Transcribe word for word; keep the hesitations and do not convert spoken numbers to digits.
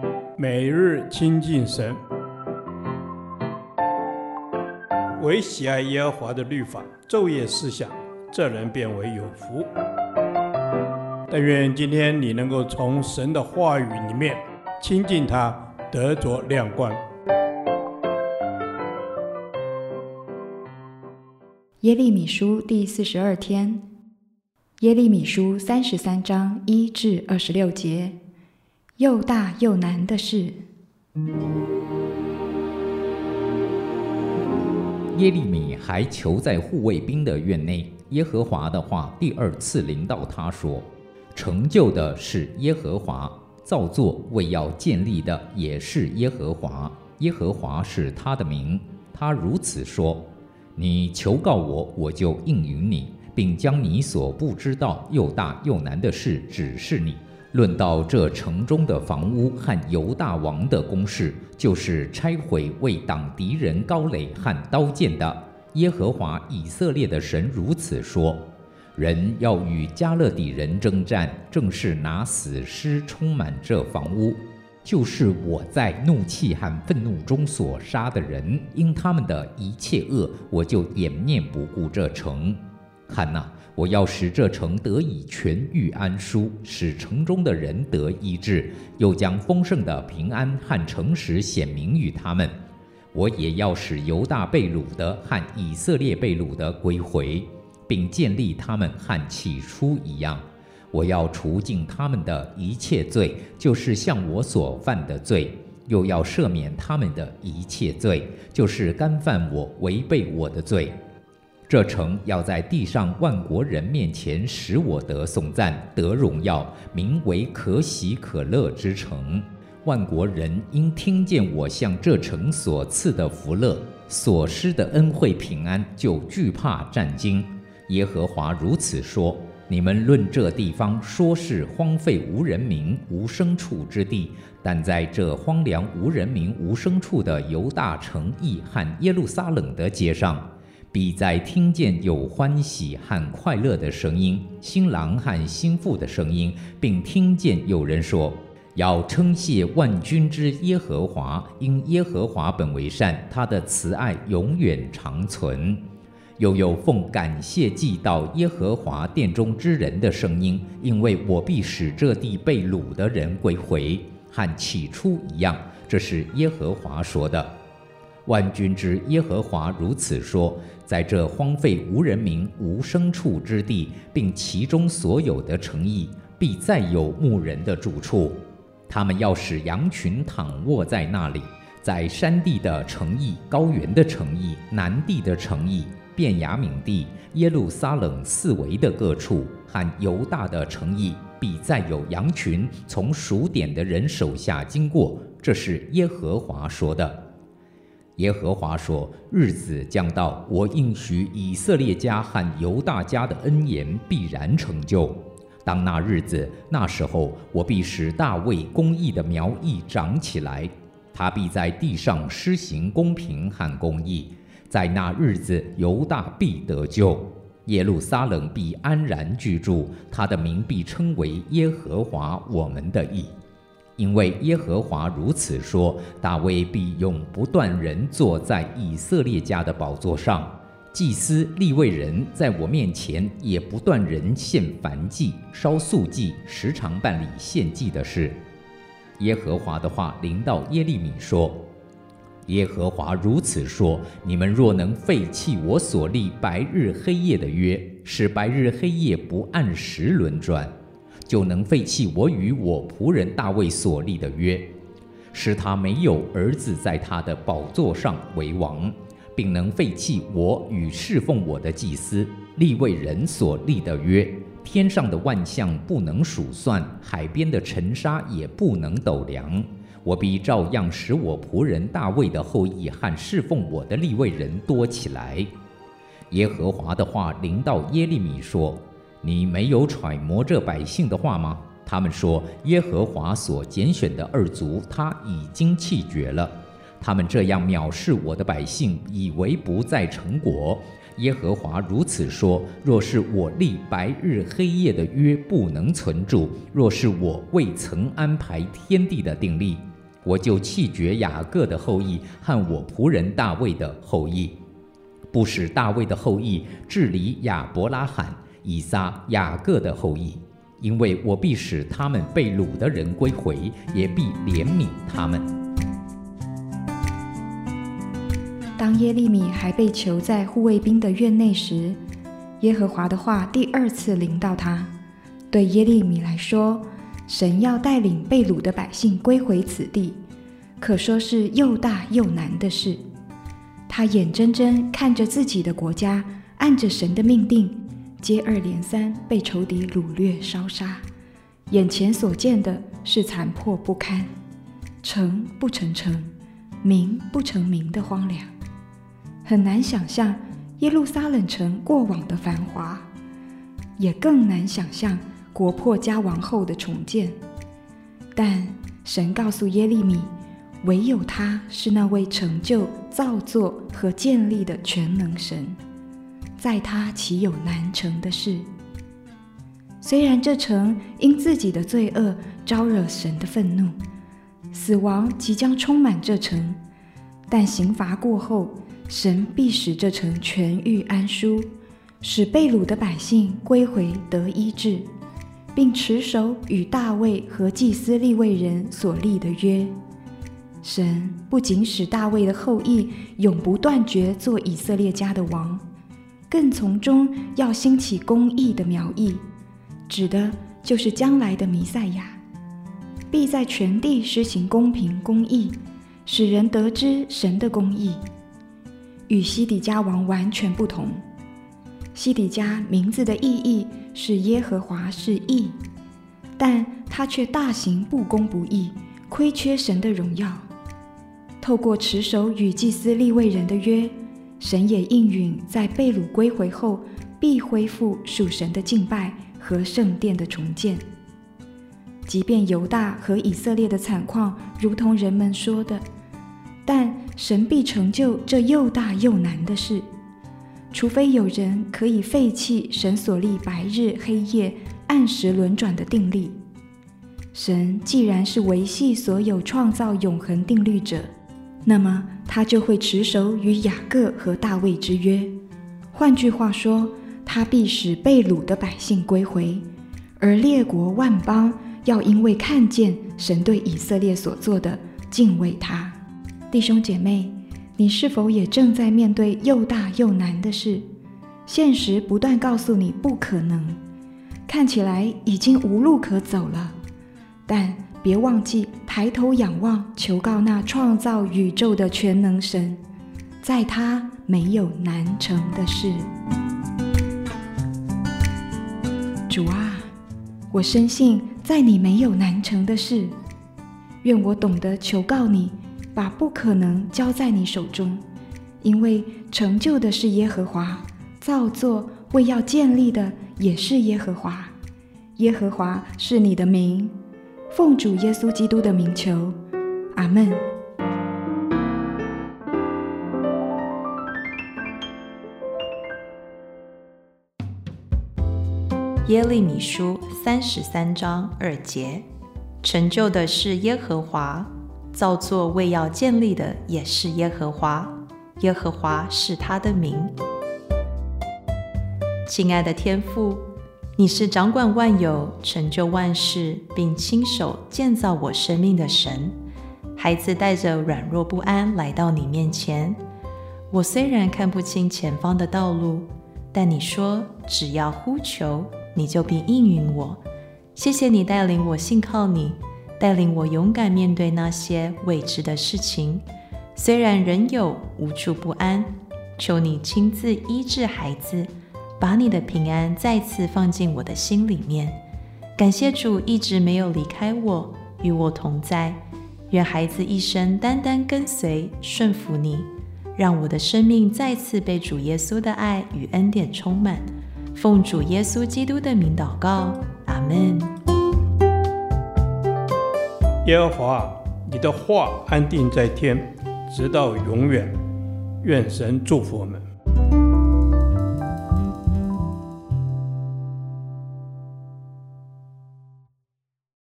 每日亲近神，唯喜爱耶和华的律法，昼夜思想，这人变为有福。但愿今天你能够从神的话语里面亲近他，得着亮光。 耶利米书第四十二天，耶利米书三十三章一至二十六节，又大又难的事。 耶利米还囚在护卫兵的院内，耶和华的话第二次临到他说：成就的是耶和华，造作为要建立的也是耶和华，耶和华是他的名。他如此说：你求告我，我就应允你，并将你所不知道又大又难的事指示你。论到这城中的房屋和犹大王的宫室，就是拆毁为挡敌人高垒和刀剑的，耶和华以色列的神如此说：人要与迦勒底人征战，正是拿死尸充满这房屋，就是我在怒气和愤怒中所杀的人，因他们的一切恶，我就掩面不顾这城。看哪，我要使这城得以痊愈安舒，使城中的人得医治，又将丰盛的平安和诚实显明于他们。我也要使犹大被掳的和以色列被掳的归回，并建立他们和起初一样。我要除尽他们的一切罪，就是向我所犯的罪，又要赦免他们的一切罪，就是干犯我违背我的罪。这城要在地上万国人面前使我得颂赞，得荣耀，名为可喜可乐之城。万国人因听见我向这城所赐的福乐，所施的恩惠平安，就惧怕战惊。耶和华如此说：你们论这地方说是荒废无人民无牲畜之地，但在这荒凉无人民无牲畜的犹大城邑和耶路撒冷的街上，必在听见有欢喜和快乐的声音，新郎和新妇的声音，并听见有人说：要称谢万军之耶和华，因耶和华本为善，他的慈爱永远长存。又有奉感谢祭到耶和华殿中之人的声音，因为我必使这地被掳的人归回，和起初一样。这是耶和华说的。万军之耶和华如此说：在这荒废无人民无牲畜之地，并其中所有的城邑，必再有牧人的住处。他们要使羊群躺卧在那里，在山地的城邑、高原的城邑、南地的城邑、便雅悯地、耶路撒冷四围的各处和犹大的城邑，必再有羊群从数点的人手下经过。这是耶和华说的。耶和华说：日子将到，我应许以色列家和犹大家的恩言必然成就。当那日子，那时候，我必使大卫公义的苗裔长起来，他必在地上施行公平和公义。在那日子，犹大必得救，耶路撒冷必安然居住，他的名必称为耶和华我们的义。因为耶和华如此说：大卫必永不断人坐在以色列家的宝座上，祭司利未人在我面前也不断人献燔祭、烧素祭，时常办理献祭的事。耶和华的话临到耶利米说：耶和华如此说：你们若能废弃我所立白日黑夜的约，使白日黑夜不按时轮转，就能废弃我与我仆人大卫所立的约，使他没有儿子在他的宝座上为王，并能废弃我与侍奉我的祭司利未人所立的约。天上的万象不能数算，海边的尘沙也不能斗量。我必照样使我仆人大卫的后裔和侍奉我的利未人多起来。耶和华的话临到耶利米说：你没有揣摩这百姓的话吗？他们说：耶和华所拣选的二族，他已经弃绝了。他们这样藐视我的百姓，以为不在成果。耶和华如此说：若是我立白日黑夜的约不能存住，若是我未曾安排天地的定例， 我就弃绝雅各的后裔和我仆人大卫的后裔，不使大卫的后裔治理亚伯拉罕、以撒、雅各的后裔，因为我必使他们被掳的人归回，也必怜悯他们。 当耶利米还被囚在护卫兵的院内时，耶和华的话第二次临到他。对耶利米来说，神要带领被掳的百姓归回此地，可说是又大又难的事。他眼睁睁看着自己的国家按着神的命定，接二连三被仇敌掳掠烧杀，眼前所见的是残破不堪，城不成城，民不成民的荒凉。很难想象耶路撒冷城过往的繁华，也更难想象国破家亡后的重建。但神告诉耶利米，唯有他是那位成就、造作和建立的全能神，在他岂有难成的事？虽然这城因自己的罪恶招惹神的愤怒，死亡即将充满这城，但刑罚过后，神必使这城痊愈安舒，使被掳的百姓归回得医治，并持守与大卫和祭司利未人所立的约。神不仅使大卫的后裔永不断绝做以色列家的王，更从中要兴起公义的苗裔，指的就是将来的弥赛亚，必在全地施行公平公义，使人得知神的公义。与西底家王完全不同，西底家名字的意义是耶和华是义，但他却大行不公不义，亏缺神的荣耀。透过持守与祭司利未人的约，神也应允在被掳归回后必恢复属神的敬拜和圣殿的重建。即便犹大和以色列的惨况如同人们说的，但神必成就这又大又难的事，除非有人可以废弃神所立白日黑夜按时轮转的定例。神既然是维系所有创造永恒定律者，那么他就会持守与雅各和大卫之约。换句话说，他必使被掳的百姓归回，而列国万邦要因为看见神对以色列所做的，敬畏他。弟兄姐妹，你是否也正在面对又大又难的事？现实不断告诉你不可能，看起来已经无路可走了。但别忘记抬头仰望，求告那创造宇宙的全能神，在他没有难成的事。主啊，我深信在你没有难成的事，愿我懂得求告你，把不可能交在你手中，因为成就的是耶和华，造作为要建立的也是耶和华。耶和华是你的名，奉主耶稣基督的名求，阿们。 耶利米书三十三章二节，成就的是耶和华，造作为要建立的也是耶和华，耶和华是他的名。亲爱的天父，你是掌管万有、成就万事，并亲手建造我生命的神。孩子带着软弱不安来到你面前，我虽然看不清前方的道路，但你说只要呼求，你就必应允我。谢谢你带领我信靠你，带领我勇敢面对那些未知的事情。虽然仍有无处不安，求你亲自医治孩子，把你的平安再次放进我的心里面。感谢主一直没有离开我，与我同在。愿孩子一生单单跟随顺服你，让我的生命再次被主耶稣的爱与恩典充满。奉主耶稣基督的名祷告，阿们。 耶和华，你的话安定在天，直到永远。愿神祝福我们。